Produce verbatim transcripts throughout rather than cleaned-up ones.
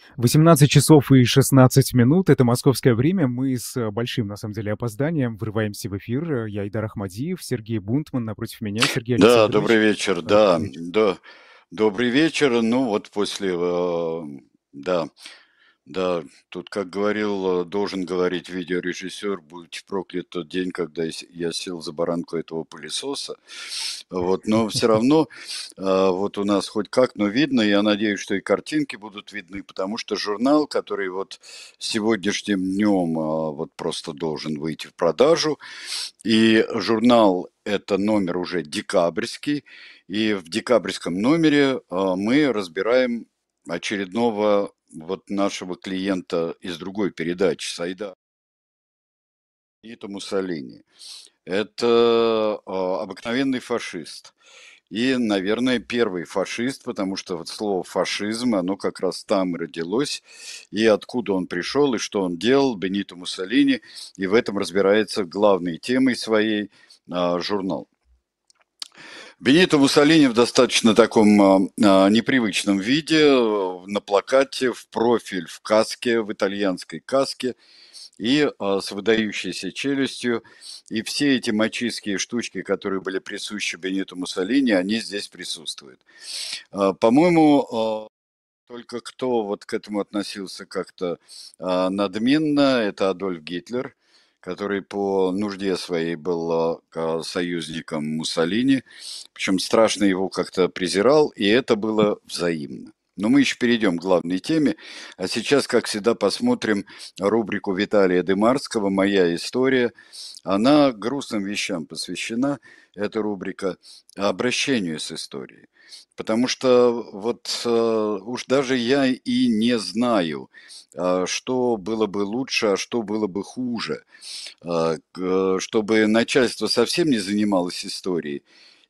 восемнадцать часов и шестнадцать минут. Это московское время. Мы с большим, на самом деле, опозданием врываемся в эфир. Я Айдар Ахмадиев, Сергей Бунтман напротив меня. Сергей Да, добрый Александрович, вечер, э, да, добрый вечер. да, добрый вечер. Ну вот после, э, да, да, тут, как говорил, э, должен говорить видеорежиссер, будь проклят тот день, когда я с- я сел за баранку этого пылесоса. Вот, но все равно, э, вот у нас хоть как, но видно, я надеюсь, что и картинки будут видны, потому что журнал, который вот сегодняшним днем, э, вот просто должен выйти в продажу, и журнал это номер уже декабрьский, и в декабрьском номере а, мы разбираем очередного вот нашего клиента из другой передачи Сайда Нита Муссолини. Это а, обыкновенный фашист. И, наверное, первый фашист, потому что вот слово фашизм, оно как раз там и родилось, и откуда он пришел, и что он делал, Бенито Муссолини, и в этом разбирается главной темой своей а, журнал. Бенито Муссолини в достаточно таком а, а, непривычном виде, э, на плакате, в профиль, в каске, в итальянской каске и а, с выдающейся челюстью. И все эти мачистские штучки, которые были присущи Бенито Муссолини, они здесь присутствуют. А, По-моему, а, только кто вот к этому относился как-то а, надменно, это Адольф Гитлер, который по нужде своей был а, ка- союзником Муссолини, причем страшно его как-то презирал, и это было взаимно. Но мы еще перейдем к главной теме, а сейчас, как всегда, посмотрим рубрику Виталия Дымарского «Моя история». Она грустным вещам посвящена, эта рубрика, обращению с историей. Потому что вот э, уж даже я и не знаю, а, что было бы лучше, а что было бы хуже. А, к- чтобы начальство совсем не занималось историей,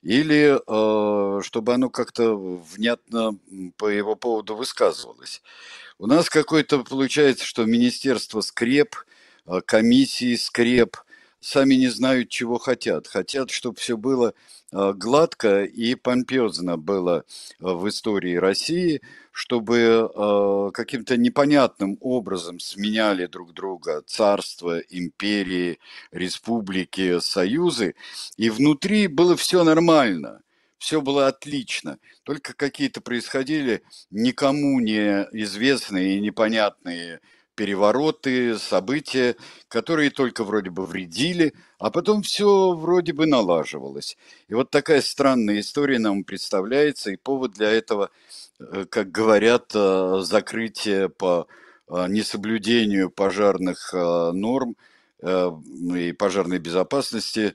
или э, чтобы оно как-то внятно м, по его поводу высказывалось. У нас какой-то получается, что министерство скреп, а, комиссии скреп, сами не знают, чего хотят. Хотят, чтобы все было а, гладко и помпезно было а, в истории России, чтобы а, каким-то непонятным образом сменяли друг друга царства, империи, республики, союзы, и внутри было все нормально, все было отлично. Только какие-то происходили никому не известные и непонятные перевороты, события, которые только вроде бы вредили, а потом все вроде бы налаживалось. И вот такая странная история нам представляется, и повод для этого, э, как говорят, э, закрытие по э, несоблюдению пожарных э, норм э, и пожарной безопасности,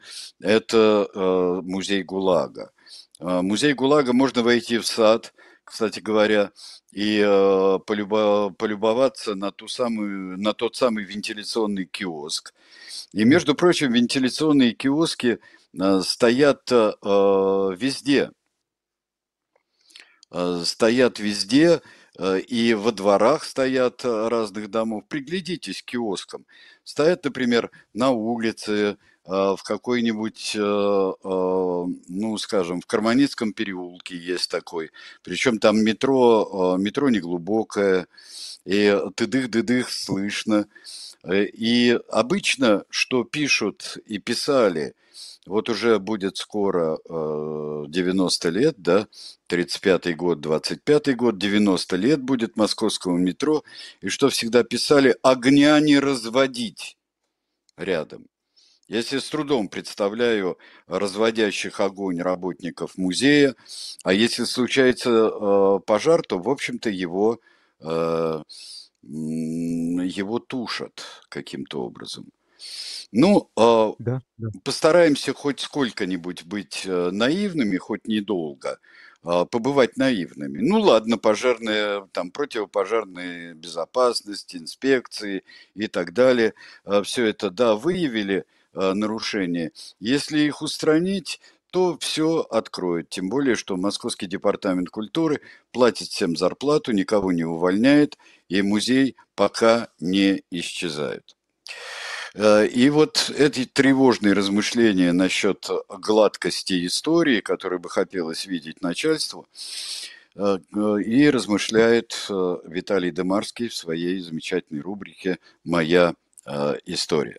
это э, музей ГУЛАГа. Э, Музей ГУЛАГа можно войти в сад, кстати говоря, и э, полюбо- полюбоваться на ту самую, на тот самый вентиляционный киоск. И, Да. между прочим, вентиляционные киоски э, стоят э, везде, э, стоят везде, э, и во дворах стоят э, разных домов. Приглядитесь к киоскам. Стоят, например, на улице, э, в какой-нибудь, э, э, ну, скажем, в Карманницком переулке есть такой. Причем там метро, э, метро неглубокое, и тыдых-дыдых слышно. Э, И обычно, что пишут и писали, вот уже будет скоро э, девяносто лет, да, тридцать пятый год, двадцать пятый год, девяносто лет будет московскому метро, и что всегда писали, огня не разводить рядом. Я себе с трудом представляю разводящих огонь работников музея, а если случается э, пожар, то, в общем-то, его, э, м, его тушат каким-то образом. Ну, а, Да, да. постараемся хоть сколько-нибудь быть э, наивными, хоть недолго, а, побывать наивными. Ну ладно, пожарная, там, противопожарная безопасность, инспекции и так далее. Все это, да, выявили а, нарушения. Если их устранить, то все откроют. Тем более, что Московский департамент культуры платит всем зарплату, никого не увольняет, и музей пока не исчезает. Э, И вот эти тревожные размышления насчет гладкости истории, которые бы хотелось видеть начальству, э, э, и размышляет э, Виталий Демарский в своей замечательной рубрике «Моя э, история».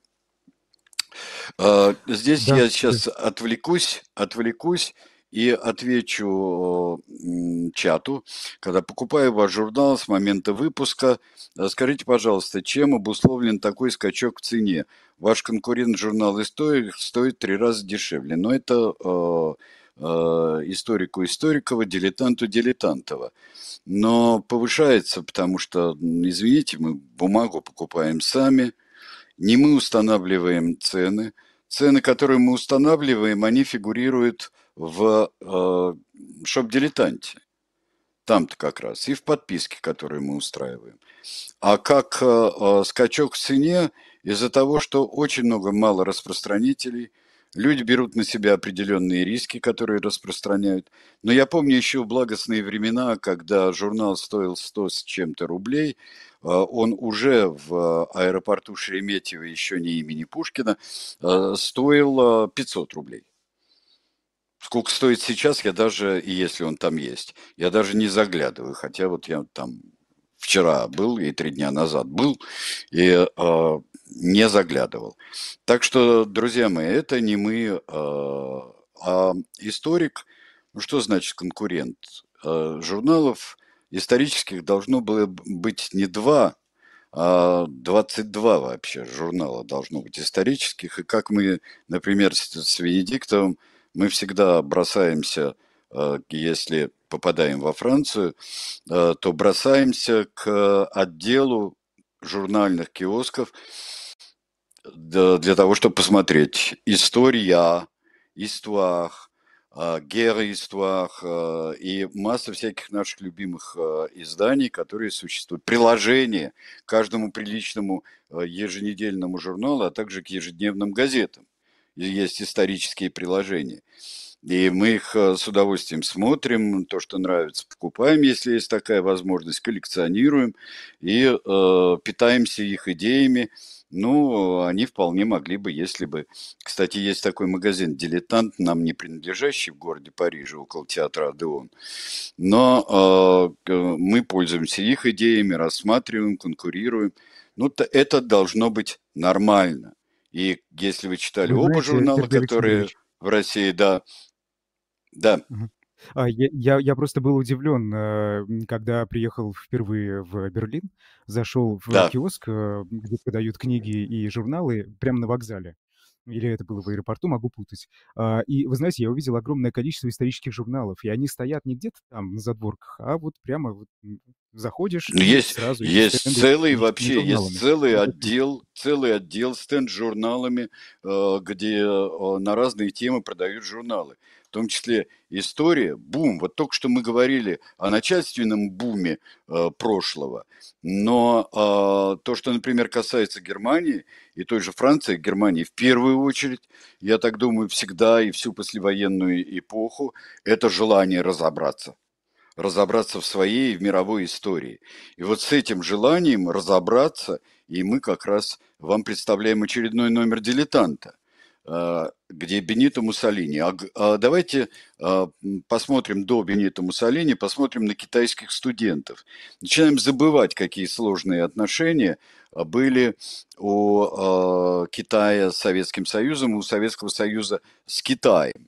Э, Здесь Да, я да. сейчас отвлекусь, отвлекусь и отвечу м, чату. Когда покупаю ваш журнал с момента выпуска, э, скажите, пожалуйста, чем обусловлен такой скачок в цене? Ваш конкурент журнал «Историк» стоит три раза дешевле. Но это э, э, историку Историкова, дилетанту Дилетантова. Но повышается, потому что, м, извините, мы бумагу покупаем сами, не мы устанавливаем цены. Цены, которые мы устанавливаем, они фигурируют в э, шоп-дилетанте. Там-то как раз. И в подписке, которую мы устраиваем. А как э, э, скачок в цене из-за того, что очень много малораспространителей, люди берут на себя определенные риски, которые распространяют. Но я помню еще благостные времена, когда журнал стоил сто с чем-то рублей, э, он уже в аэропорту Шереметьево, еще не имени Пушкина, э, стоил э, пятьсот рублей. Сколько стоит сейчас, я даже, и если он там есть, я даже не заглядываю, хотя вот я там вчера был и три дня назад был, и э, не заглядывал. Так что, друзья мои, это не мы, э, а историк. Ну что значит конкурент? Э, журналов исторических должно было быть не два, а двадцать два вообще журнала должно быть исторических. И как мы, например, с, с Венедиктовым, мы всегда бросаемся, э, если попадаем во Францию, э, то бросаемся к отделу журнальных киосков для, для того, чтобы посмотреть история, иствах, гера иствах и масса всяких наших любимых э, изданий, которые существуют. Приложение к каждому приличному э, еженедельному журналу, а также к ежедневным газетам. И есть исторические приложения. И мы их э, с удовольствием смотрим, то, что нравится, покупаем, если есть такая возможность, коллекционируем и э, питаемся их идеями. Ну, они вполне могли бы, если бы... Кстати, есть такой магазин «Дилетант», нам не принадлежащий, в городе Париже, около театра Адеон. Но э, мы пользуемся их идеями, рассматриваем, конкурируем. Ну, то это должно быть нормально. И если вы читали Вы оба знаете, журнала, Сергей которые Александрович, в России, да, да, мгм. А, я я я просто был удивлен, э, м, когда приехал впервые в Берлин, зашел в да. киоск, э, где продают книги и журналы прямо на вокзале. Или это было в аэропорту, могу путать. А, и вы знаете, я увидел огромное количество исторических журналов, и они стоят не где-то там на задворках, а вот прямо вот, м, заходишь, Ну, и Есть, сразу эти есть стенды с целый историческими вообще, есть журналами. целый Это супер. отдел, целый отдел стенд с журналами, э, где э, на разные темы продают журналы. В том числе история, бум. Вот только что мы говорили о начальственном буме э, прошлого. Но э, то, что, например, касается Германии и той же Франции, Германии в первую очередь, я так думаю, всегда и всю послевоенную эпоху, это желание разобраться разобраться в своей и в мировой истории. И вот с этим желанием разобраться, и мы как раз вам представляем очередной номер «Дилетанта», э, где Бенито Муссолини. А, г- а давайте а, м, посмотрим до Бенито Муссолини, посмотрим на китайских студентов. Начинаем забывать, какие сложные отношения а, были у а, Китая с Советским Союзом, у Советского Союза с Китаем.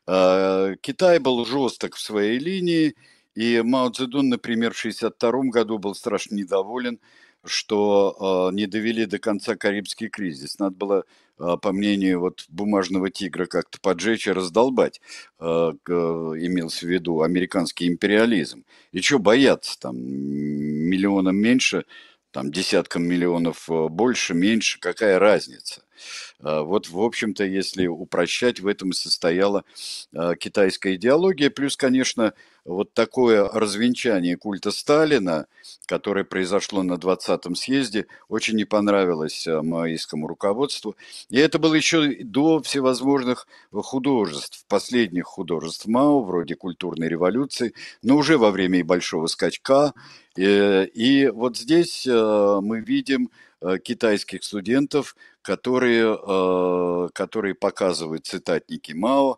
Э, Китай был жесток в своей линии, и Мао Цзэдун, например, в шестьдесят втором году был страшно недоволен, что э, не довели до конца Карибский кризис. Надо было, э, по мнению вот бумажного тигра, как-то поджечь и раздолбать, э, к- имелся в виду американский империализм. И что бояться там миллионом меньше, там десяткам миллионов э, больше, меньше, какая разница? Э, Вот, в общем-то, если упрощать, в этом и состояла э, китайская идеология. Плюс, конечно, вот такое развенчание культа Сталина, которое произошло на двадцатом съезде, очень не понравилось э, маоистскому руководству. И это было еще и до всевозможных художеств, последних художеств Мао, вроде культурной революции, но уже во время и большого скачка. Э, И вот здесь э, мы видим э, китайских студентов, которые, э, которые показывают цитатники Мао.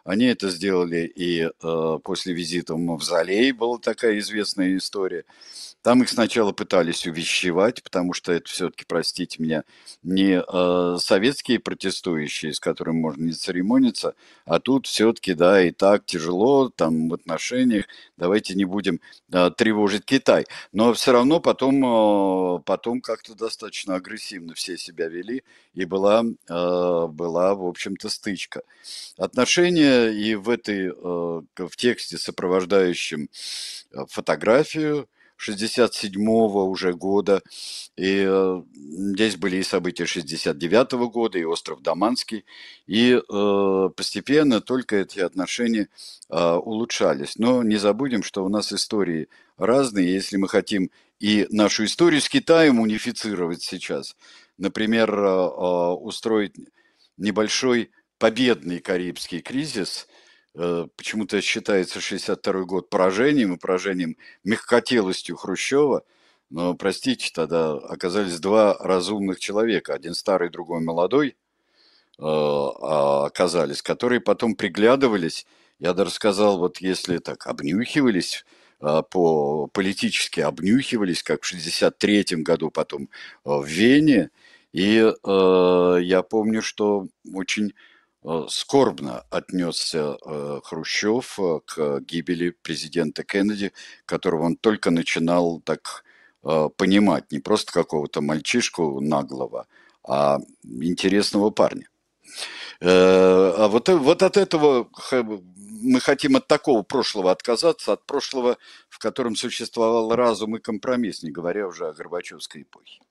Они это сделали и э, после визита в Мавзолей была такая известная история. Там их сначала пытались увещевать, потому что это все-таки, простите меня, не э, советские протестующие, с которыми можно не церемониться, а тут все-таки, да, и так тяжело там в отношениях, давайте не будем э, тревожить Китай. Но все равно потом, э, потом как-то достаточно агрессивно все себя вели, и была, э, была в общем-то, стычка. Отношения и в этой, э, в тексте, сопровождающем э, фотографию шестьдесят седьмого уже года, и э, здесь были и события шестьдесят девятого года, и остров Даманский, и э, постепенно только эти отношения э, улучшались. Но не забудем, что у нас истории разные, если мы хотим и нашу историю с Китаем унифицировать сейчас, например, э, э, устроить небольшой победный Карибский кризис. Э, Почему-то считается шестьдесят второй год поражением и поражением мягкотелостью Хрущева. Но, простите, тогда оказались два разумных человека, один старый, другой молодой, э, а, оказались, которые потом приглядывались, я даже сказал, вот если так обнюхивались, э, по политически обнюхивались, как в шестьдесят третьем году потом э, в Вене, и э, я помню, что очень э, скорбно отнесся э, Хрущев э, к гибели президента Кеннеди, которого он только начинал так э, понимать, не просто какого-то мальчишку наглого, а интересного парня. Э, А вот, э- вот от этого х- мы хотим от такого прошлого отказаться, от прошлого, в котором существовал разум и компромисс, не говоря уже о Горбачевской эпохе.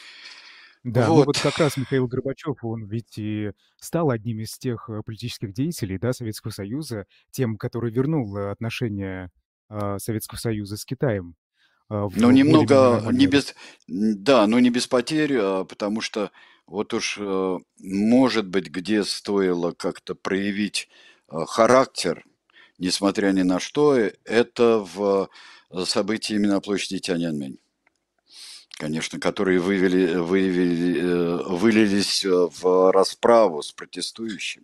Да, ну вот Вот. как раз Михаил Горбачев, он ведь и стал одним из тех, э, политических деятелей, да, Советского Союза, тем, который вернул, э, отношения, а, Советского Союза с Китаем, а, Ну, в более-менее немного, не нормальное без, русло. н- да, но не без потерь, а, потому что вот уж, э, может быть, где стоило как-то проявить э, характер, несмотря ни на что, э, это в э, событиями на площади Тяньаньмэнь, конечно, которые вывели, вывели, э, вылились э, в расправу с протестующими.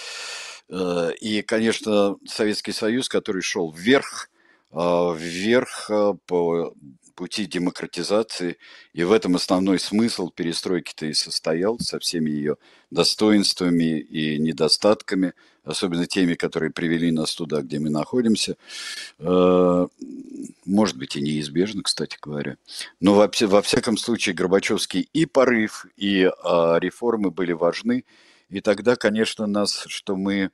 Э, И, конечно, Советский Союз, который шел вверх, а, вверх а, по пути демократизации, и в этом основной смысл перестройки-то и состоял, со всеми ее достоинствами и недостатками, особенно теми, которые привели нас туда, где мы находимся. Э, Может быть, и неизбежно, кстати говоря. Но во, вся- во всяком случае Горбачевский и порыв, и а, реформы были важны. И тогда, конечно, нас, что мы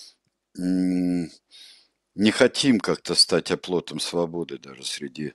м, не хотим как-то стать оплотом свободы даже среди,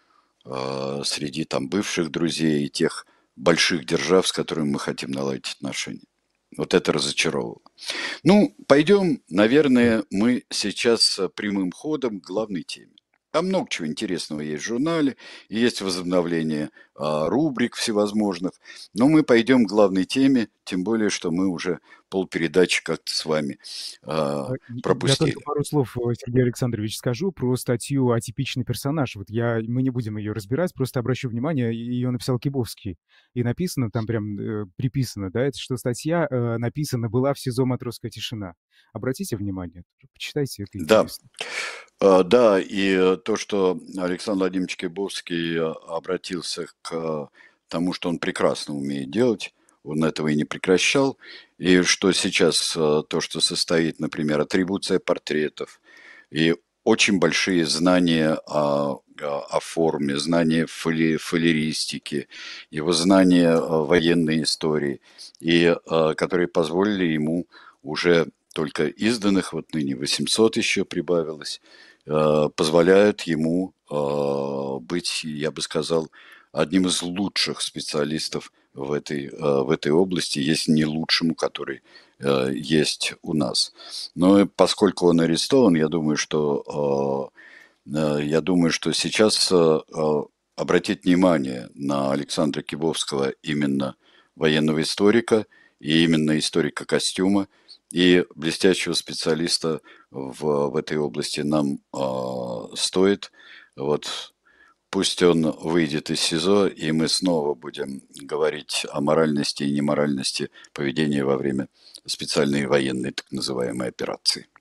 а, среди там бывших друзей и тех больших держав, с которыми мы хотим наладить отношения. Вот это разочаровывало. Ну, пойдем, наверное, мы сейчас э, прямым ходом к главной теме. Там много чего интересного есть в журнале, и есть возобновление а, рубрик всевозможных. Но мы пойдем к главной теме, тем более, что мы уже полпередачи как-то с вами А, а, и и я только пропустили. пару слов, э, Сергей Александрович, скажу про статью «Атипичный персонаж». Вот я мы не будем ее разбирать, просто обращу внимание, ее написал Кибовский. И написано там прям, э, приписано, да, это что статья, э, написана была в СИЗО «Матросская тишина». Обратите внимание, почитайте, это Да, интересно. а, да, и э, то, что Александр Владимирович Кибовский э, обратился к тому, что он прекрасно умеет делать, он этого и не прекращал, и что сейчас э, то, что состоит, например, атрибуция портретов и очень большие знания о, о о форме, знания фоли, фолеристики, его знания э, военной истории, и э, которые позволили ему уже только изданных, вот ныне восемьсот еще прибавилось, э, позволяют ему э, быть, я бы сказал, одним из лучших специалистов в этой, э, в этой области, если не лучшему, который э, есть у нас. Но и поскольку он арестован, я думаю, что, э, э, я думаю, что сейчас э, э, обратить внимание на Александра Кибовского, именно военного историка и именно историка костюма, и блестящего специалиста в, в этой области нам э, стоит. Вот пусть он выйдет из СИЗО, и мы снова будем говорить о моральности и неморальности поведения во время специальной военной так называемой операции.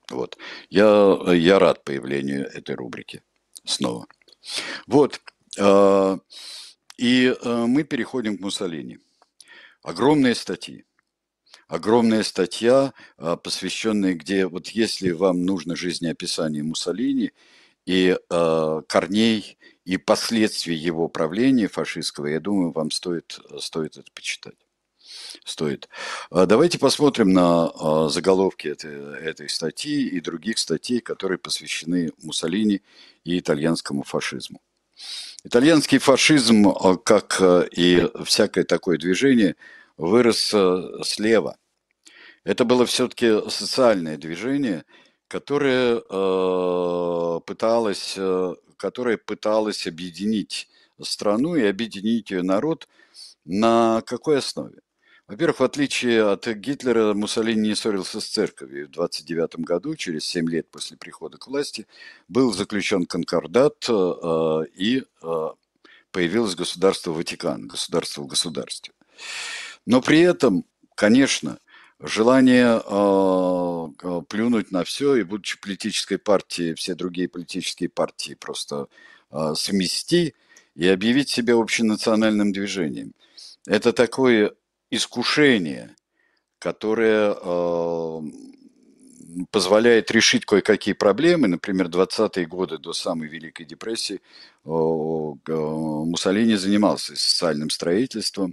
Вот. Я, я рад появлению этой рубрики снова. Вот. э, И э, мы переходим к Муссолини. Огромные статьи. Огромная статья, а, посвященная, где вот если вам нужно жизнеописание Муссолини и э, корней, и последствий его правления фашистского, я думаю, вам стоит, стоит это почитать. Стоит. А давайте посмотрим на а, заголовки этой, этой статьи и других статей, которые посвящены Муссолини и итальянскому фашизму. Итальянский фашизм, а, как а, и всякое такое движение, вырос а, слева. Это было все-таки социальное движение, которое э, пыталось, э, которое пыталось объединить страну и объединить ее народ на какой основе? Во-первых, в отличие от Гитлера, Муссолини не ссорился с церковью. В двадцать девятом году, через семь лет после прихода к власти, был заключен конкордат э, и э, появилось государство Ватикан, государство в государстве. Но при этом, конечно, желание э, плюнуть на все и, будучи политической партией, все другие политические партии просто э, смести и объявить себя общенациональным движением. Это такое искушение, которое э, позволяет решить кое-какие проблемы. Например, двадцатые годы до самой Великой депрессии э, Муссолини занимался социальным строительством,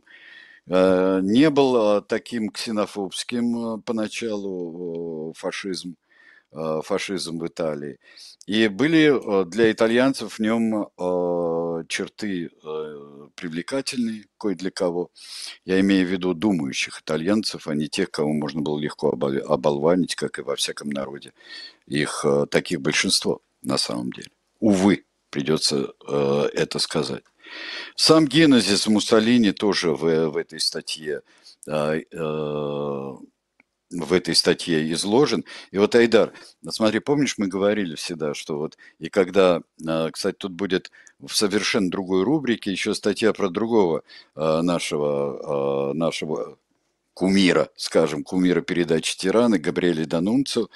не был таким ксенофобским поначалу фашизм, фашизм в Италии. И были для итальянцев в нем черты привлекательные, кое для кого. Я имею в виду думающих итальянцев, а не тех, кого можно было легко оболванить, как и во всяком народе. Их таких большинство на самом деле. Увы, придется это сказать. Сам генезис Муссолини тоже в, в этой статье э, э, в этой статье изложен. И вот, Айдар, смотри, помнишь, мы говорили всегда, что вот, и когда, э, кстати, тут будет в совершенно другой рубрике еще статья про другого э, нашего, э, нашего кумира, скажем, кумира передачи «Тираны» Габриэля Данунцио,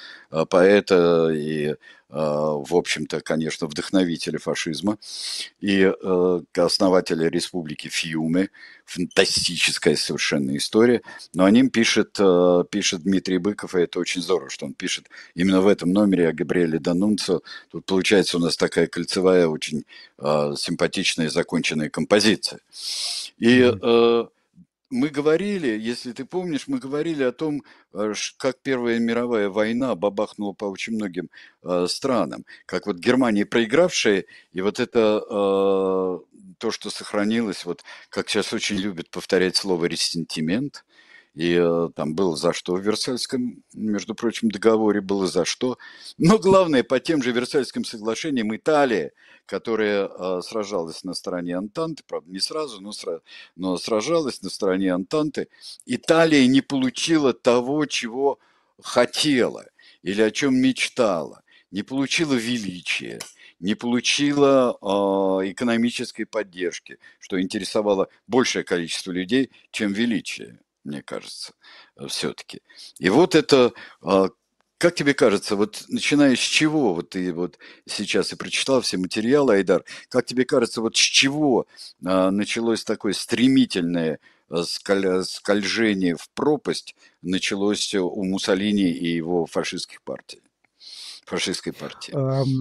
поэта и, в общем-то, конечно, вдохновителя фашизма и основателя республики Фиуме. Фантастическая совершенно история. Но о нем пишет, пишет Дмитрий Быков, и это очень здорово, что он пишет именно в этом номере о Габриэле Данунцио. Тут получается у нас такая кольцевая, очень симпатичная законченная композиция. И Mm-hmm. мы говорили, если ты помнишь, мы говорили о том, как Первая мировая война бабахнула по очень многим э, странам. Как вот Германия проигравшая, и вот это э, то, что сохранилось, вот как сейчас очень любят повторять слово «ресентимент», и э, там было за что в Версальском, между прочим, договоре, было за что. Но главное, по тем же Версальским соглашениям Италия, которая э, сражалась на стороне Антанты, правда, не сразу, но, сра- но сражалась на стороне Антанты, Италия не получила того, чего хотела или о чем мечтала. Не получила величия, не получила э, экономической поддержки, что интересовало большее количество людей, чем величие, мне кажется, все-таки. И вот это, э, как тебе кажется, вот начиная с чего, вот ты вот сейчас и прочитал все материалы, Айдар, как тебе кажется, вот с чего э, началось такое стремительное э, скаль, скольжение в пропасть, началось у Муссолини и его фашистских партий, фашистской партии?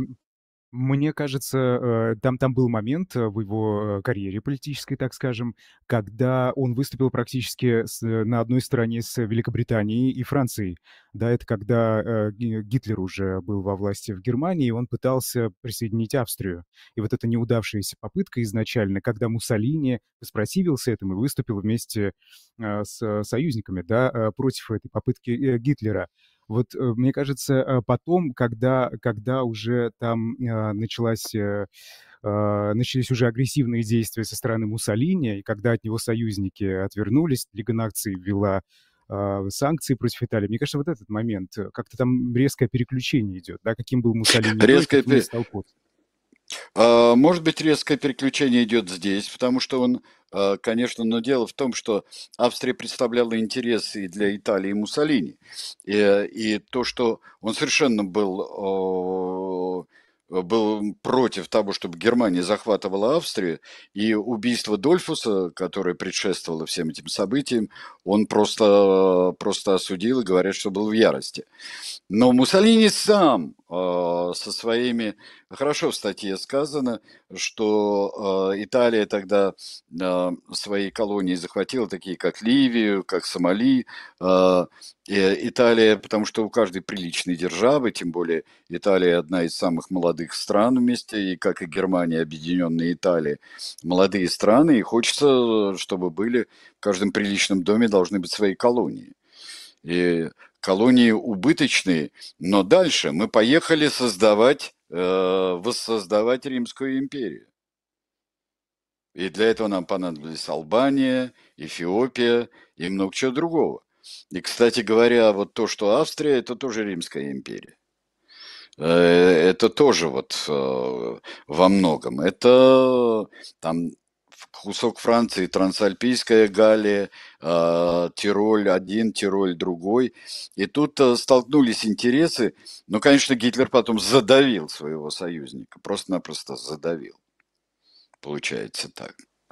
Мне кажется, э, там там был момент э, в его э, карьере политической, так скажем, когда он выступил практически с э, на одной стороне с Великобританией и Францией. Да, это когда, э, Ги Гитлер уже был во власти в Германии, и он пытался присоединить Австрию. И вот эта неудавшаяся попытка изначально, когда Муссолини воспротивился этому и выступил вместе, э, с союзниками, да, э, против этой попытки, э, Гитлера. Вот, э, мне кажется, э, потом, когда когда уже там, а, началась, э, а, начались уже агрессивные действия со стороны Муссолини, и когда от него союзники отвернулись, Лига наций ввела, а, санкции против Италии. Мне кажется, вот этот момент, э, как-то там резкое переключение идет, да, каким был Муссолини до и Резкое, каким он стал после. А, Может быть, резкое переключение идет здесь, потому что он, а, конечно, но дело в том, что Австрия представляла интересы и для Италии и Муссолини. И, э, и то, что он совершенно был, о, был против того, чтобы Германия захватывала Австрию, и убийство Дольфуса, которое предшествовало всем этим событиям, он просто, просто осудил и говорят, что был в ярости. Но Муссолини сам э, со своими... Хорошо в статье сказано, что э, Италия тогда э, свои колонии захватила, такие как Ливию, как Сомали. Э, и Италия, потому что у каждой приличной державы, тем более Италия одна из самых молодых стран вместе, и как и Германия, объединенная Италия, молодые страны, и хочется, чтобы были в каждом приличном доме должны быть свои колонии. И колонии убыточные, но дальше мы поехали создавать, э, воссоздавать Римскую империю. И для этого нам понадобились Албания, Эфиопия и много чего другого. И, кстати говоря, вот то, что Австрия, это тоже Римская империя. Э, Это тоже вот э, во многом. Это там кусок Франции, Трансальпийская Галлия, э, Тироль один, Тироль другой. И тут э, столкнулись интересы. Ну, конечно, Гитлер потом задавил своего союзника, просто-напросто задавил. Получается так.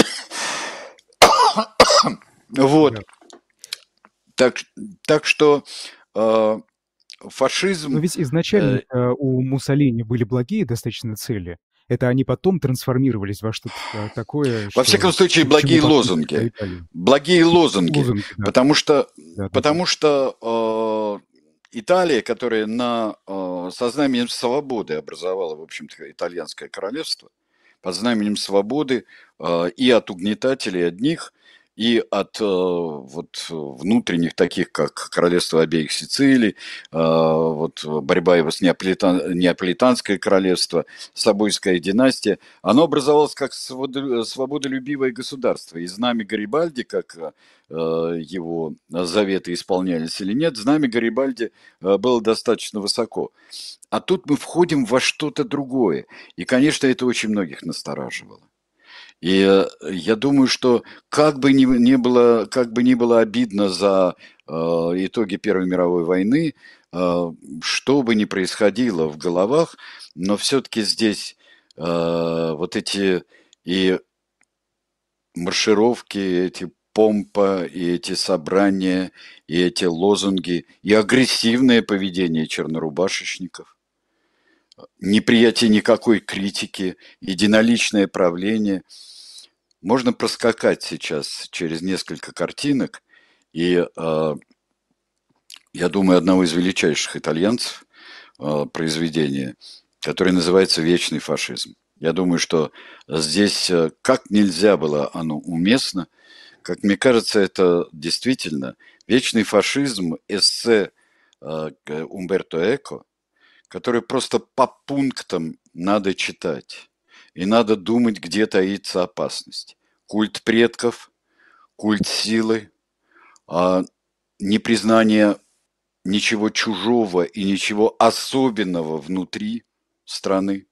Вот. Да. Так, так что э, Но фашизм, ведь изначально э, у Муссолини были благие достаточно цели. Это они потом трансформировались во что-то та- такое, во всяком что случае, к чему благие потом пришла лозунги. Италия. Благие лозунги. Лозунги, да. Потому что, Да, да, да. потому что э, Италия, которая на, э, со знаменем свободы образовала, в общем-то, итальянское королевство, под знаменем свободы э, и от угнетателей одних, и от э, вот, внутренних, таких как королевство обеих Сицилий, э, вот, борьба его с неаполитан, неаполитанское королевство, Сабойская династия, оно образовалось как свободо- свободолюбивое государство. И знамя Гарибальди, как э, его заветы исполнялись или нет, знамя Гарибальди э, было достаточно высоко. А тут мы входим во что-то другое. И, конечно, это очень многих настораживало. И э, я думаю, что как бы ни, ни было, как бы ни было обидно за э, итоги Первой мировой войны, э, что бы ни происходило в головах, но все-таки здесь э, вот эти и маршировки, эти помпа, и эти собрания, и эти лозунги, и агрессивное поведение чернорубашечников, неприятие никакой критики, единоличное правление. Можно проскакать сейчас через несколько картинок, и э, я думаю, одного из величайших итальянцев э, произведения, которое называется «Вечный фашизм». Я думаю, что здесь э, как нельзя было оно уместно. Как мне кажется, это действительно «Вечный фашизм» эссе э, Умберто Эко, который просто по пунктам надо читать. И надо думать, где таится опасность. Культ предков, культ силы, а непризнание ничего чужого и ничего особенного внутри страны.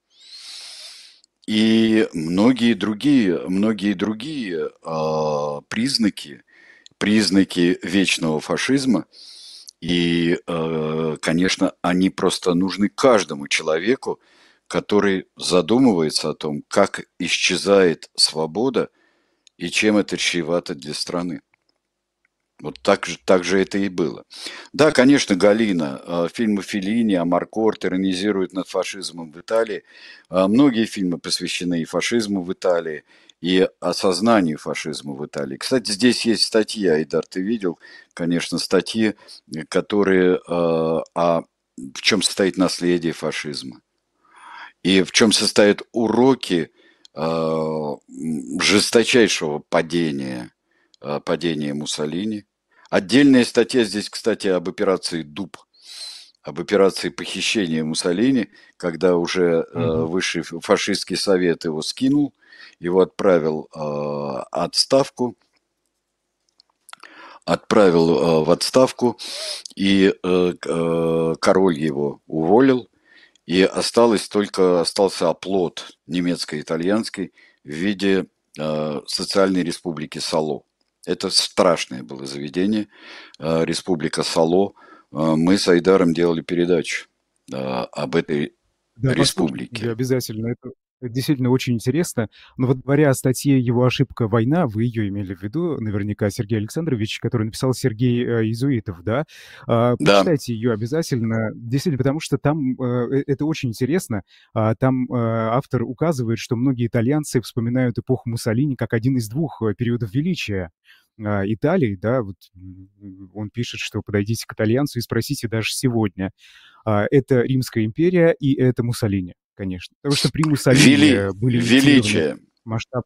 И многие другие, многие другие а, признаки, признаки вечного фашизма. И, э, конечно, они просто нужны каждому человеку, который задумывается о том, как исчезает свобода и чем это чревато для страны. Вот так же, так же это и было. Да, конечно, Галина, э, фильмы Феллини, Амаркорд иронизируют над фашизмом в Италии. Э, Многие фильмы посвящены и фашизму в Италии, и осознанию фашизма в Италии. Кстати, здесь есть статья, Айдар, ты видел, конечно, статьи, э, которые э, о в чем состоит наследие фашизма и в чем состоят уроки э, м, жесточайшего падения, э, падения Муссолини. Отдельная статья здесь, кстати, об операции «Дуб», об операции похищения Муссолини, когда уже э, Мгм. высший фашистский совет его скинул, его отправил э, отставку, отправил э, в отставку, и э, э, король его уволил, И осталось только, остался оплот немецко-итальянский в виде э, социальной республики Сало. Это страшное было заведение, э, республика Сало. Э, мы с Айдаром делали передачу э, об этой Да, послушайте республике. обязательно. Это это действительно очень интересно. Но вот говоря о статье «Его ошибка. Война», вы ее имели в виду, наверняка, Сергей Александрович, который написал Сергей э, Иезуитов, да? А, Да, почитайте ее обязательно, действительно, потому что там э, э, это очень интересно. А, там э, автор указывает, что многие итальянцы вспоминают эпоху Муссолини как один из двух э, периодов величия а, Италии, да, вот м, он пишет, что подойдите к итальянцу и спросите даже сегодня, а, это Римская империя и это Муссолини, конечно. Потому что при Муссолини вели, э, были инициированы величие. масштаб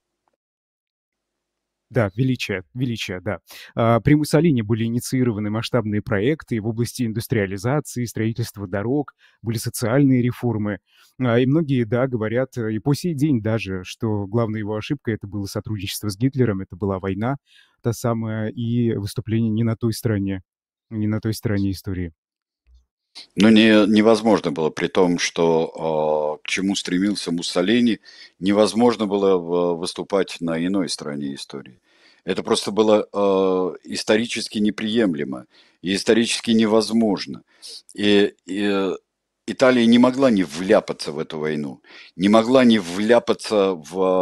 да, величие, величие, да. А, при Муссолини были инициированы масштабные проекты в области индустриализации, строительства дорог, были социальные реформы. А, и многие, да, говорят, э, и по сей день даже, что главной его ошибкой это было сотрудничество с Гитлером, это была война та самая, и выступление не на той стороне, не на той стороне истории. Но не, невозможно было, при том, что э, к чему стремился Муссолини, невозможно было в- выступать на иной стороне истории. Это просто было э, исторически неприемлемо и исторически невозможно. И, и Италия не могла не вляпаться в эту войну, не могла не вляпаться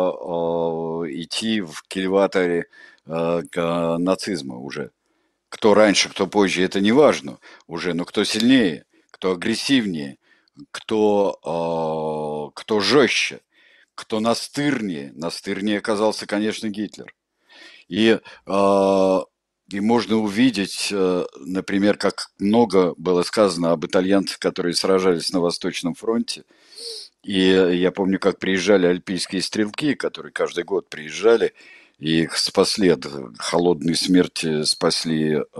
в э, идти в кильваторе э, к нацизма уже. Кто раньше, кто позже, это не важно уже, но кто сильнее, кто агрессивнее, кто, а, кто жестче, кто настырнее. Настырнее оказался, конечно, Гитлер. И, а, и можно увидеть, э, например, как много было сказано об итальянцах, которые сражались на Восточном фронте. И я помню, как приезжали альпийские стрелки, которые каждый год приезжали, и их спасли от холодной смерти, спасли, э,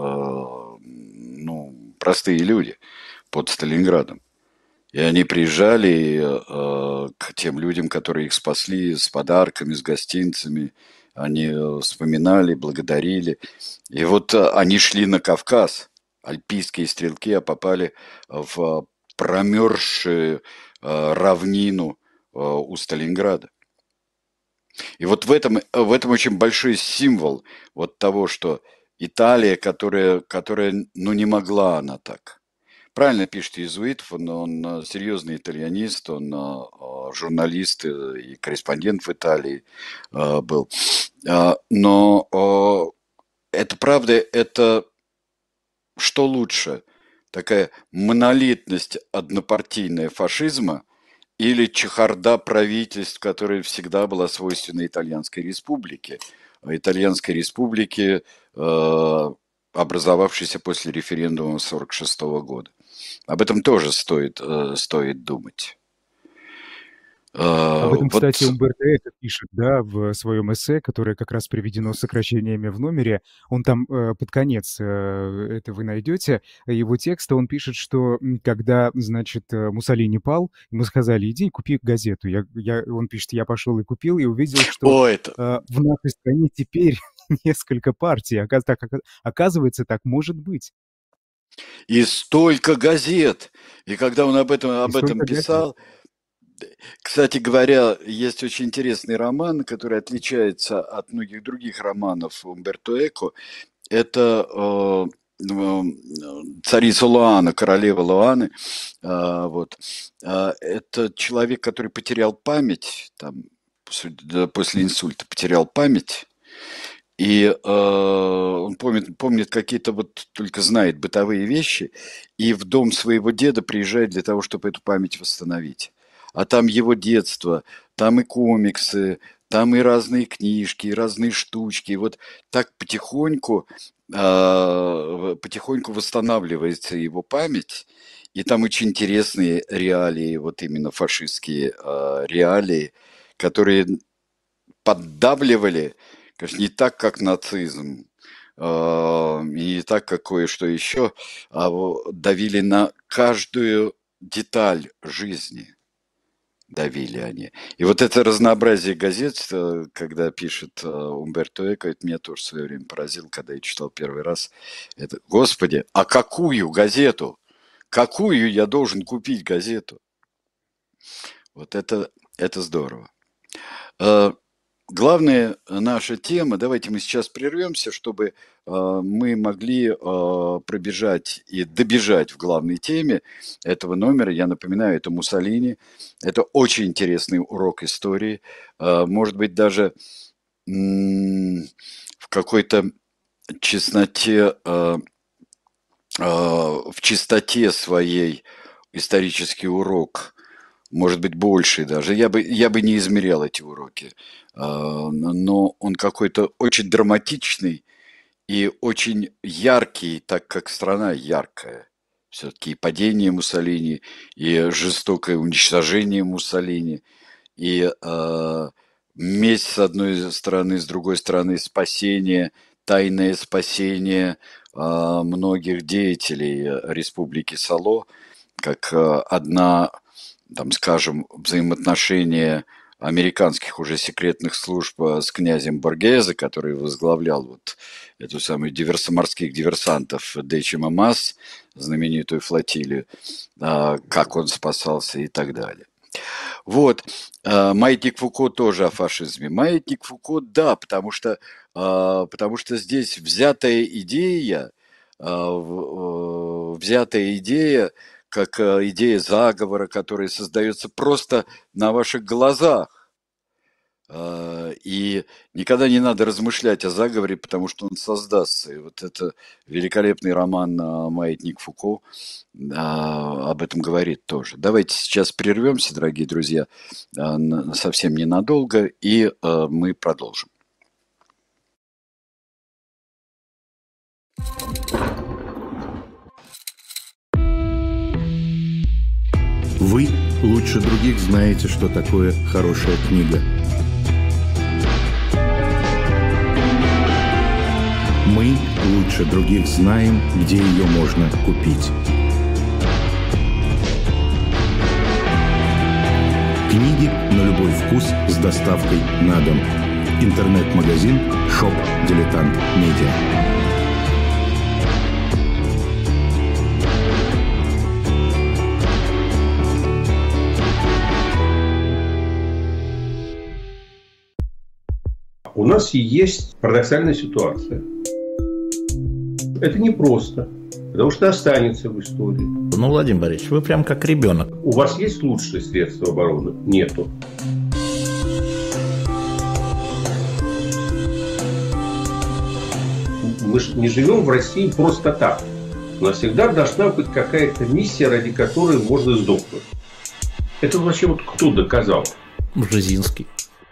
ну, простые люди под Сталинградом. И они приезжали э, к тем людям, которые их спасли, с подарками, с гостинцами. Они э, вспоминали, благодарили. И вот э, они шли на Кавказ, альпийские стрелки, а попали в промерзшую э, равнину э, у Сталинграда. И вот в этом, в этом очень большой символ вот того, что Италия, которая, которая, ну, не могла она так. Правильно пишет Иезуитов, он, он э, серьезный итальянист, он э, э, журналист э, и корреспондент в Италии э, был. А, Но э, это правда, это что лучше? Такая монолитность однопартийная фашизма или чехарда правительств, которая всегда была свойственна Итальянской республике? А Итальянской республике, э, образовавшейся после референдума сорок шестого года. Об этом тоже стоит, э, стоит думать. Об Э, этом, кстати, Вот, Умберто Эко пишет, да, в своем эссе, которое как раз приведено с сокращениями в номере. Он там э, под конец, э, это вы найдете, его текста, он пишет, что м, когда, значит, э, Муссолини пал, ему сказали, иди и купи газету. Я, я, он пишет, я пошел и купил, и увидел, что о, это, э, в нашей стране теперь несколько партий. Оказ- так, ока- Оказывается, так может быть. и столько газет. И когда он об этом, И об этом столько газет. писал, кстати говоря, есть очень интересный роман, который отличается от многих других романов Умберто Эко. Это э, ну, царица Луана, королева Луаны. А, вот. А, это человек, который потерял память, там, после, да, после инсульта потерял память. И э, он помнит, помнит какие-то вот, только знает бытовые вещи, и в дом своего деда приезжает для того, чтобы эту память восстановить. А там его детство, там и комиксы, там и разные книжки, и разные штучки. И вот так потихоньку, э, потихоньку восстанавливается его память, и там очень интересные реалии, вот именно фашистские э, реалии, которые поддавливали, конечно, не так, как нацизм, а, и не так, как кое-что еще, а во- давили на каждую деталь жизни, давили они. И вот это разнообразие газет, э, когда пишет э, Умберто Эко, это меня тоже в свое время поразило, когда я читал первый раз. Это, Господи, а какую газету? Какую я должен купить газету? Вот это, это здорово. Э, Главная наша тема, давайте мы сейчас прервемся, чтобы э, мы могли э, пробежать и добежать в главной теме этого номера. Я напоминаю, это Муссолини. Это очень интересный урок истории. Э, может быть, даже м, в какой-то честноте, э, э, в чистоте своей исторический урок, может быть, больше даже. Я бы, я бы не измерял эти уроки, А, но он какой-то очень драматичный и очень яркий, так как страна яркая. Все-таки и падение Муссолини, и жестокое уничтожение Муссолини, и э, месть с одной стороны, с другой стороны спасение, тайное спасение э, многих деятелей Республики Сало, как э, одна, там, скажем, взаимоотношения американских уже секретных служб э, с князем Боргезе, который возглавлял вот эту самую диверс... морских диверсантов Дэчима Масс, знаменитую флотилию, э, как он спасался и так далее. Вот. А, Маятник Фуко тоже о фашизме. Маятник Фуко, да, потому что, а, потому что здесь взятая идея, а, в- э, взятая идея, как а, идея заговора, которая создается просто на ваших глазах. А, И никогда не надо размышлять о заговоре, потому что он создастся. И вот это великолепный роман а, «Маятник Фуко» а, об этом говорит тоже. Давайте сейчас прервемся, дорогие друзья, а, на- совсем ненадолго, и а, мы продолжим. Вы лучше других знаете, что такое хорошая книга. Мы лучше других знаем, где ее можно купить. Книги на любой вкус с доставкой на дом. Интернет-магазин Shop Дилетант Медиа. У нас есть парадоксальная ситуация. Это непросто, потому что останется в истории. Ну, Владимир Борисович, вы прям как ребенок. У вас есть лучшие средства обороны? Нету. Мы же не живем в России просто так. У нас всегда должна быть какая-то миссия, ради которой можно сдохнуть. Это вообще вот кто доказал? Бжезинский.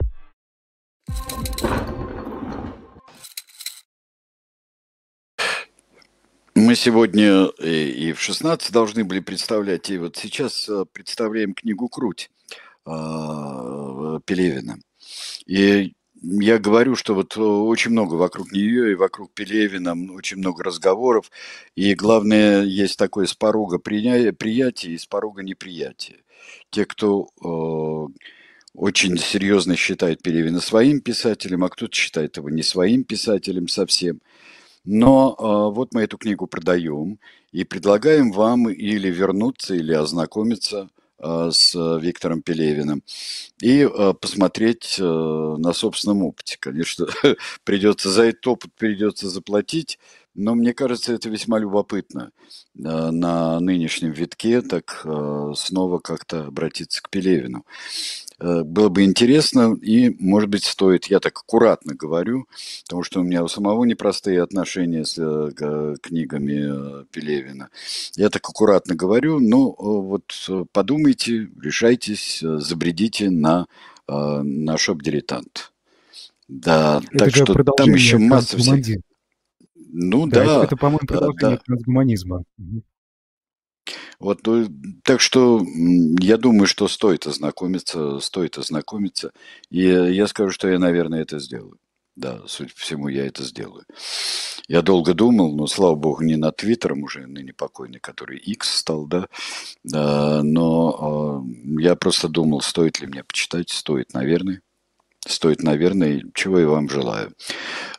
Мы сегодня и и в шестнадцать должны были представлять, и вот сейчас э, представляем книгу «Круть» а, Пелевина. И я говорю, что вот э, очень много вокруг нее и вокруг Пелевина, м, очень много разговоров. И главное, есть такое с порога приня- приятия и с порога неприятия. Те, кто э, очень серьезно считает Пелевина своим писателем, а кто-то считает его не своим писателем совсем. Но а, вот мы эту книгу продаем и предлагаем вам или вернуться, или ознакомиться а, с а, Виктором Пелевиным и а, посмотреть а, на собственном опыте. Конечно, придется за этот опыт придется заплатить, но мне кажется, это весьма любопытно а, на нынешнем витке так а, снова как-то обратиться к Пелевину. Э, Было бы интересно, и, может быть, стоит, я так аккуратно говорю, потому что у меня у самого непростые отношения с э, г- книгами э, Пелевина. Я так аккуратно говорю, но э, вот э, подумайте, решайтесь, э, забредите на э, на шоп-дилетант. Да, Это так же что там еще продолжение масса всех. трансгуманизма. Ну Да, это, да, это, по-моему, э, продолжение да. трансгуманизма. Мгм. Вот, э, так что м, я думаю, что стоит ознакомиться, стоит ознакомиться. И э, я скажу, что я, наверное, это сделаю. Да, судя по всему, я это сделаю. Я долго думал, но, слава богу, не над Твиттером уже, ныне покойный, который X стал, да, да, но э, я просто думал, стоит ли мне почитать, стоит, наверное, стоит, наверное, чего я вам желаю.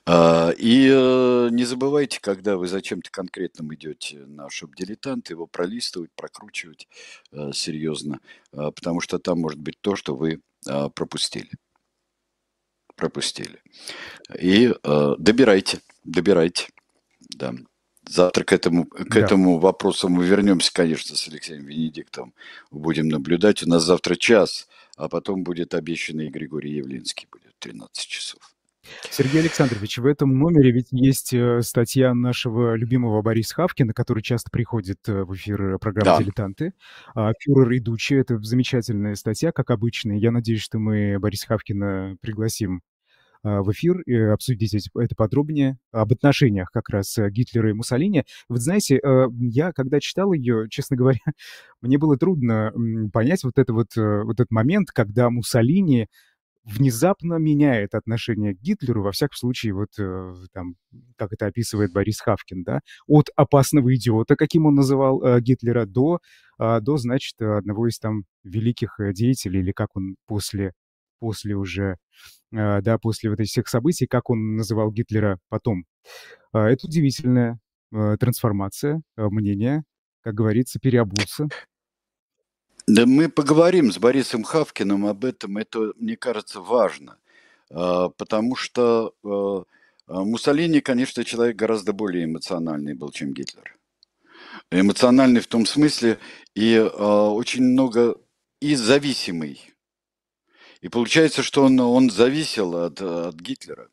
А, И э, не забывайте, когда вы за чем-то конкретным идете на шоп-дилетант, его пролистывать, прокручивать э, серьезно, а, потому что там может быть то, что вы а, пропустили. Пропустили. И э, добирайте, добирайте. Да. Завтра к этому, к Да. этому вопросу мы вернемся, конечно, с Алексеем Венедиктовым. Будем наблюдать. У нас завтра час, а потом будет обещанный Григорий Явлинский, будет тринадцать часов. Сергей Александрович, в этом номере ведь есть э, статья нашего любимого Бориса Хавкина, который часто приходит э, в эфир программы Да. «Дилетанты». А, «Фюрер идучий» — это замечательная статья, как обычно. Я надеюсь, что мы Бориса Хавкина пригласим а, в эфир и обсудить эти- это подробнее, об отношениях как раз э, Гитлера и Муссолини. Вы знаете, э, я когда читал ее, честно говоря, мне было трудно м, понять вот, это вот, э, вот этот момент, когда Муссолини внезапно меняет отношение к Гитлеру, во всяком случае, вот э, там, как это описывает Борис Хавкин, да, от опасного идиота, каким он называл э, Гитлера, до, а, до, значит, одного из там великих э, деятелей, или как он после, после уже, э, да, после вот этих всех событий, как он называл Гитлера потом. А, Это удивительная э, трансформация э, мнения, как говорится, переобуться. Да мы поговорим с Борисом Хавкиным об этом, это, мне кажется, важно, А, потому что э, а, Муссолини, конечно, человек гораздо более эмоциональный был, чем Гитлер. Эмоциональный в том смысле и а, очень много и зависимый. И получается, что он, он зависел от, от Гитлера.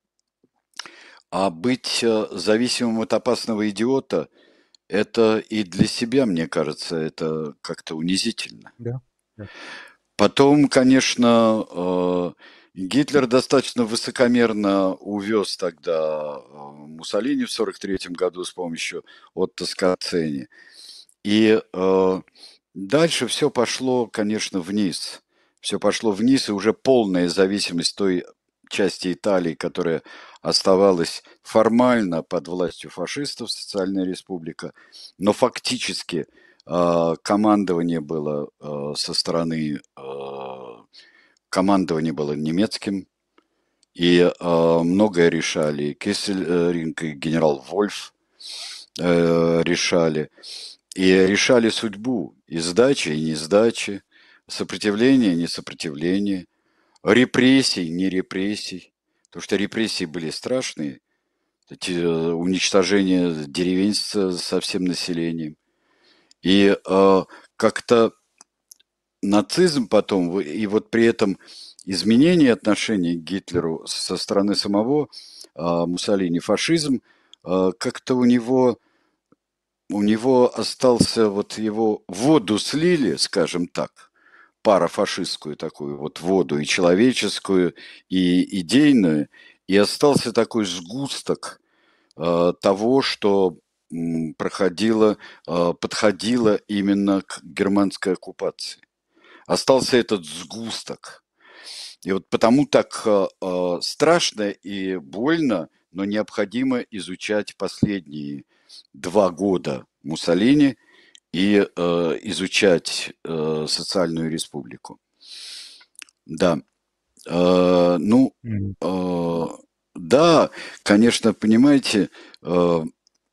А быть э, зависимым от опасного идиота, это и для себя, мне кажется, это как-то унизительно. Да. Да. Потом, конечно, э, Гитлер достаточно высокомерно увез тогда э, Муссолини в сорок третьем году с помощью Отто Скорцени. И э, дальше все пошло, конечно, вниз. Все пошло вниз, и уже полная зависимость той части Италии, которая оставалась формально под властью фашистов, Социальная Республика, но фактически э, командование было э, со стороны, э, командование было немецким, и э, многое решали, и Кессельринг, и генерал Вольф э, решали. И решали судьбу и сдачи, и не сдачи, сопротивление, не сопротивление, репрессий, не репрессий. Потому что репрессии были страшные, эти э, уничтожения деревень со, со всем населением. И э, как-то нацизм потом, в- и вот при этом изменение отношений к Гитлеру со стороны самого э, Муссолини, фашизм, э, как-то у него у него остался вот его воду слили, скажем так, парафашистскую такую вот воду, и человеческую, и идейную, и остался такой сгусток э, того, что м, проходило, э, подходило именно к германской оккупации. Остался этот сгусток. И вот потому так э, э, страшно и больно, но необходимо изучать последние два года Муссолини и э, изучать э, социальную республику. Да. Э, ну, Мгм. э, да, конечно, понимаете, э,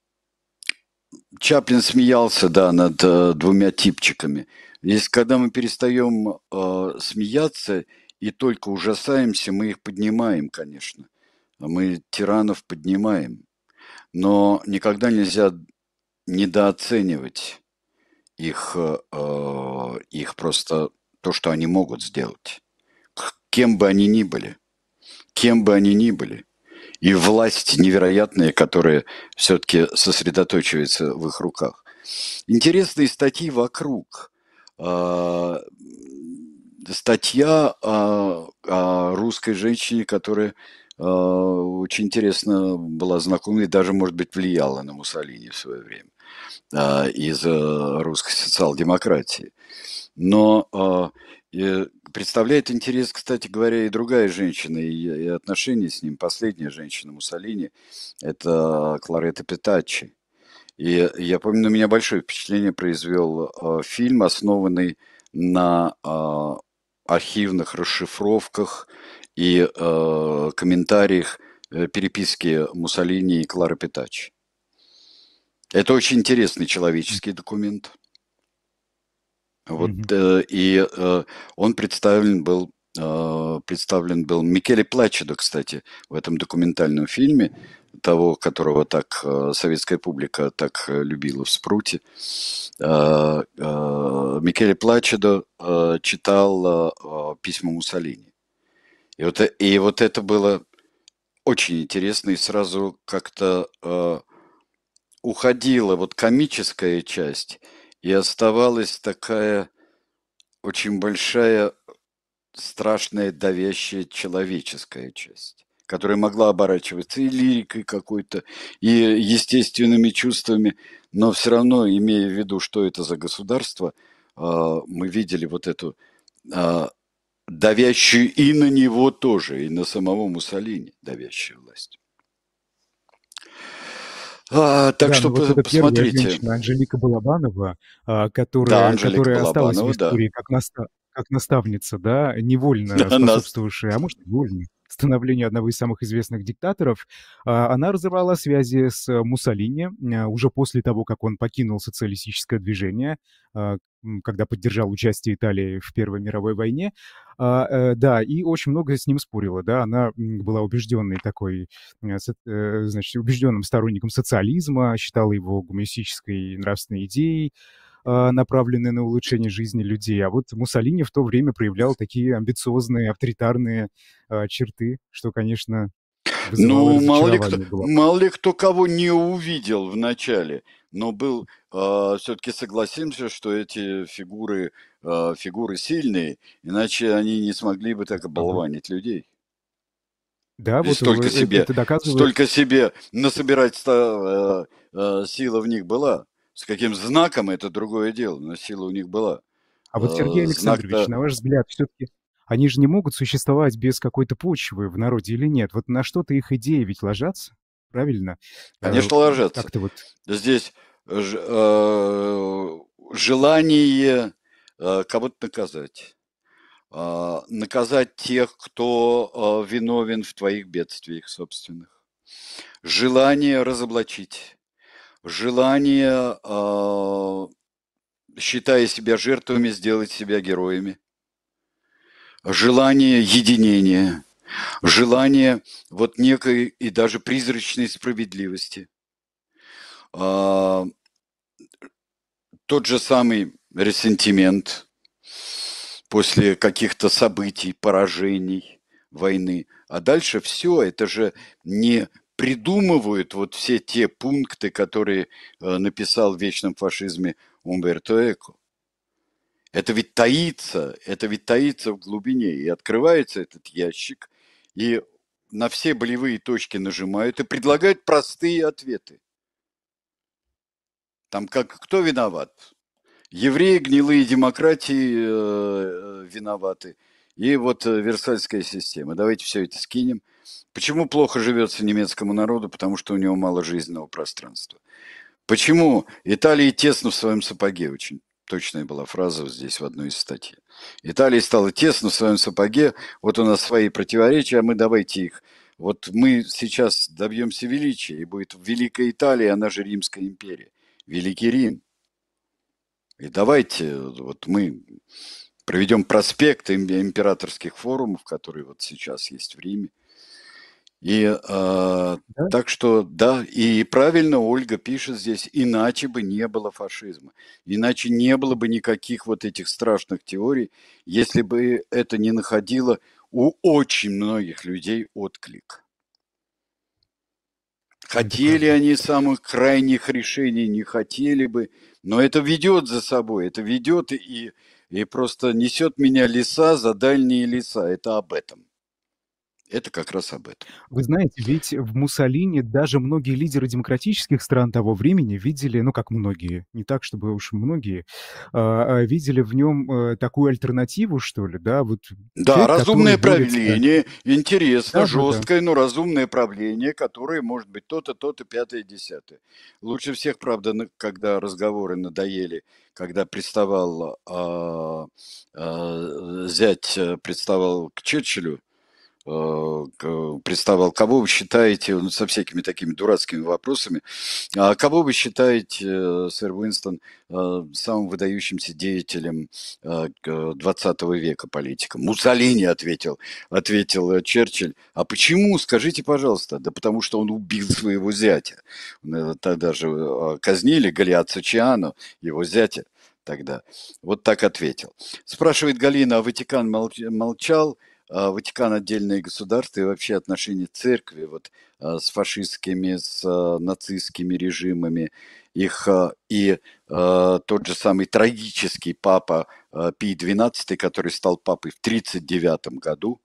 Чаплин смеялся, да, над э, двумя типчиками. Если когда мы перестаем э, смеяться и только ужасаемся, мы их поднимаем, конечно. Мы тиранов поднимаем. Но никогда нельзя недооценивать их, э, э, их просто то, что они могут сделать. К- Кем бы они ни были. Кем бы они ни были. И власть невероятная, которая все-таки сосредоточивается в их руках. Интересные статьи вокруг. А, Статья о, о русской женщине, которая а, очень интересно была знакома и даже, может быть, влияла на Муссолини в свое время а, из э, русской социал-демократии. Но а, и представляет интерес, кстати говоря, и другая женщина, и, и отношения с ним. Последняя женщина Муссолини – это Кларетта Петаччи. И я помню, на меня большое впечатление произвел э, фильм, основанный на э, архивных расшифровках и э, комментариях э, переписки Муссолини и Клары Петачи. Это очень интересный человеческий документ. Вот, Мгм. э, и э, он представлен был, э, представлен был Микеле Плачидо, кстати, в этом документальном фильме, того, которого так э, советская публика так э, любила в «Спруте». Э, э, Микеле Плачидо э, читал э, э, письма Муссолини. И вот, э- и вот это было очень интересно, и сразу как-то э, уходила вот комическая часть, и оставалась такая очень большая, страшная, давящая человеческая часть, которая могла оборачиваться и лирикой какой-то, и естественными чувствами, но все равно, имея в виду, что это за государство, а, мы видели вот эту а, давящую и на него тоже, и на самого Муссолини давящую власть. А, так Да, что ну вот по- эта первая посмотрите. женщина, Анжелика Балабанова, а, Да, которая, Анжелика которая осталась в Балабанова, да. истории как, наста- как наставница, да, невольно Она способствовавшая, а может, и вольно, становлению одного из самых известных диктаторов, а, она разорвала связи с Муссолини а, уже после того, как он покинул социалистическое движение, а, м, когда поддержал участие Италии в Первой мировой войне. А, э, Да, и очень много с ним спорила, да, она м, была убежденной такой э, со- э, значит, убежденным сторонником социализма, считала его гуманистической и нравственной идеей, а, направленной на улучшение жизни людей. А вот Муссолини в то время проявлял такие амбициозные, авторитарные а, черты, что, конечно, вызывало Ну, мало ли кто, разочарование было. мало ли кто кого не увидел в начале, но был, все-таки согласимся, что эти фигуры, а, фигуры сильные, иначе они не смогли бы так Ага. оболванить людей. Да, И вот э, столько э, себе, это доказывает. столько себе насобирать ста- э, э, сила в них была. С каким знаком это другое дело, но сила у них была. А вот, Сергей Э, Александрович, Знак-то, на ваш взгляд, все-таки они же не могут существовать без какой-то почвы в народе или нет? Вот на что-то их идеи ведь ложатся, правильно? Э, конечно, ложатся. Как-то вот. Здесь ж- э, желание э, кого-то наказать. А, Наказать тех, кто э, виновен в твоих бедствиях собственных. Желание разоблачить. Желание, э, считая себя жертвами, сделать себя героями. Желание единения. Желание вот некой и даже призрачной справедливости. А, Тот же самый ресентимент после каких-то событий, поражений, войны. А дальше все, это же не придумывают вот все те пункты, которые э, написал в «Вечном фашизме» Умберто Эко. Это ведь таится, это ведь таится в глубине. И открывается этот ящик, и на все болевые точки нажимают и предлагают простые ответы. Там как кто виноват? Евреи, гнилые демократии э, виноваты. И вот э, Версальская система. Давайте все это скинем. Почему плохо живется немецкому народу? Потому что у него мало жизненного пространства. Почему Италии тесно в своем сапоге? Очень точная была фраза вот здесь в одной из статей. Италии стало тесно в своем сапоге. Вот у нас свои противоречия, а мы давайте их. Вот мы сейчас добьемся величия, и будет Великая Италия, она же Римская империя. Великий Рим. И давайте вот мы проведем проспект императорских форумов, которые вот сейчас есть в Риме. И э, Да? так что, да, и правильно Ольга пишет здесь, иначе бы не было фашизма, иначе не было бы никаких вот этих страшных теорий, если бы это не находило у очень многих людей отклик. Это Хотели правда. они самых крайних решений, не хотели бы, но это ведет за собой, это ведет и, и просто несет меня леса за дальние леса. Это об этом. Это как раз об этом. Вы знаете, ведь в Муссолини даже многие лидеры демократических стран того времени видели, ну как многие, не так, чтобы уж многие, а, а, видели в нем э, такую альтернативу, что ли, да, вот Да, человек, который разумное борется. правление, интересно, Да-да-да. жесткое, но разумное правление, которое может быть то-то, то-то, пятое, десятое. Лучше всех, правда, на- когда разговоры надоели, когда приставал а, а, зять, э, приставал к Черчиллю, представил, кого вы считаете, ну, со всякими такими дурацкими вопросами, а кого вы считаете, сэр Уинстон, самым выдающимся деятелем двадцатого века, политиком? Муссолини, ответил, ответил Черчилль. А почему? Скажите, пожалуйста. Да потому что он убил своего зятя. Тогда же казнили Галиаццо Чиано, его зятя тогда. Вот так ответил. Спрашивает Галина, а Ватикан молчал? Ватикан отдельное государство и вообще отношения церкви вот, с фашистскими, с нацистскими режимами, их и тот же самый трагический папа Пий двенадцатый, который стал папой в тридцать девятом году,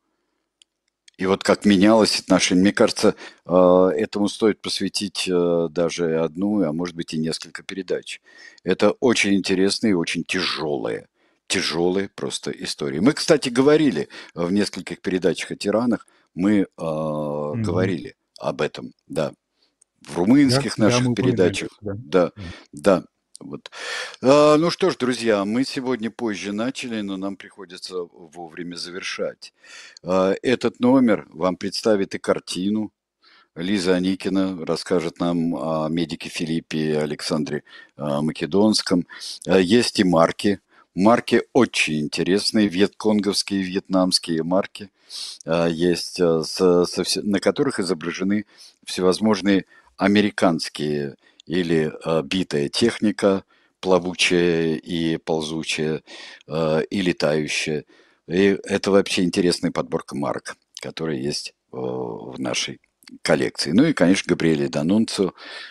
и вот как менялось отношение. Мне кажется, этому стоит посвятить даже одну, а может быть и несколько передач. Это очень интересные и очень тяжелые тяжелые просто истории. Мы, кстати, говорили в нескольких передачах о тиранах, мы э, mm-hmm. говорили об этом, да, в румынских да, наших да, передачах, да, да, mm-hmm. да. Вот. А, ну что ж, друзья, мы сегодня позже начали, но нам приходится вовремя завершать. А, этот номер вам представит и картину. Лиза Аникина расскажет нам о медике Филиппе и Александре а, Македонском. А, есть и марки. Марки очень интересные, вьетконговские, вьетнамские марки есть, на которых изображены всевозможные американские или битая техника, плавучая и ползучая, и летающая. И это вообще интересная подборка марок, которая есть в нашей коллекции. Ну и, конечно, Габриэле Данунцио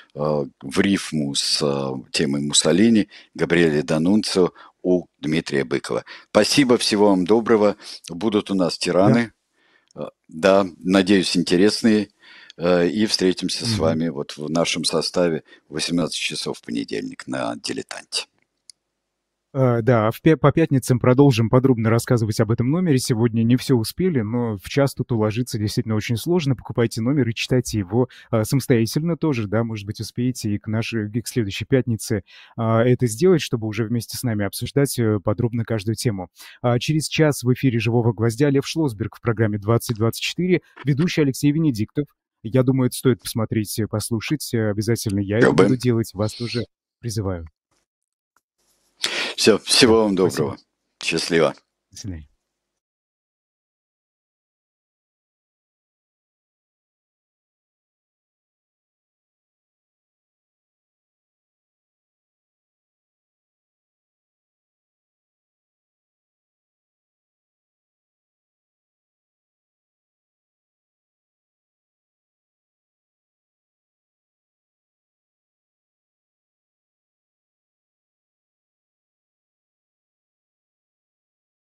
в рифму с темой Муссолини, Габриэле Данунцио у Дмитрия Быкова. Спасибо, всего вам доброго. Будут у нас тираны. Да, да надеюсь, интересные. И встретимся mm-hmm. с вами вот в нашем составе в восемнадцать часов в понедельник на «Дилетанте». Да, по пятницам продолжим подробно рассказывать об этом номере. Сегодня не все успели, но в час тут уложиться действительно очень сложно. Покупайте номер и читайте его самостоятельно тоже, да, может быть, успеете и к нашей, и к следующей пятнице это сделать, чтобы уже вместе с нами обсуждать подробно каждую тему. Через час в эфире «Живого гвоздя» Лев Шлосберг в программе двадцать двадцать четыре, ведущий Алексей Венедиктов. Я думаю, это стоит посмотреть, послушать. Обязательно я это буду делать, вас тоже призываю. Все, всего вам доброго. Спасибо. Счастливо. До свидания.